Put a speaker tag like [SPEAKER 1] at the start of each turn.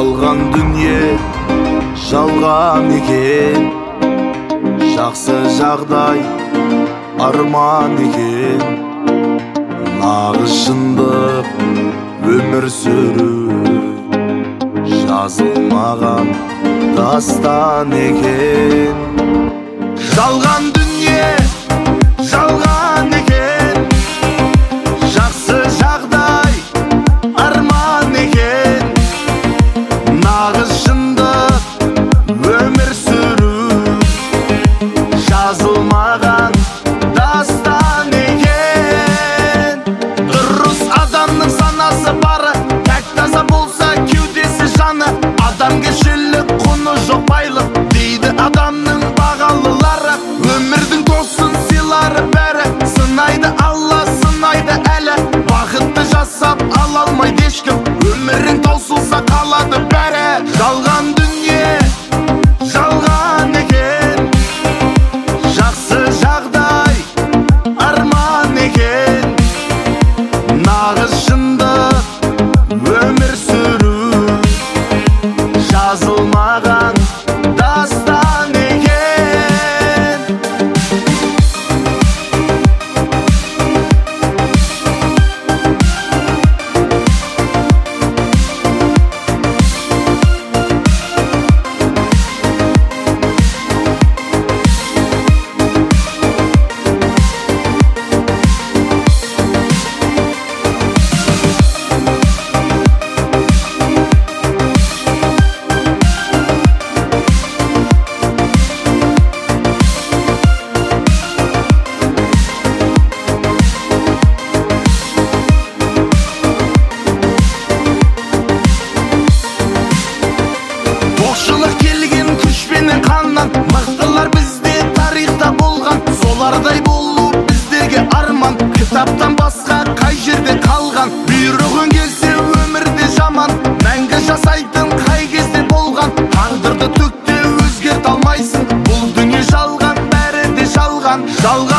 [SPEAKER 1] Жалған дүние жалған екен, жақсы жағдай арман екен. Нағыз шындық өмір сүру жазылмаған дастан екен. Жалған дүние жалған екен, жақсы жағдай арман екен. Нағыз шындық өмір сүру жазылмаған дастан екен. Дұрыс адамның санасы бары, пәк таза болса кеудесі жаны. Адамгершілік құны жоқ байлық дейді адамның бағалылары. Өмірдің тосын сыйлары бәрі, сынайды Алла, сынайды әлі. Бақытты жасап ала алмайды ешкім, өмірің таусылса қалады бәрі. Жалған дүние жалған екен, жақсы жағдай арман екен. Нағыз шындық өмір сүру жазылмаған дастан екен. Оқшылық келген күшпенен қаннан, мықтылар бізде тарихта болған. Солардай болу біздерге арман, кітаптан басқа қай жерде қалған. Бұйрығың келсе өмірде жаман, мәңгі жасайтын қай кезде болған. Тағдырды түкте өзгерте алмайсың, бұл дүние жалған, бәрі де жалған.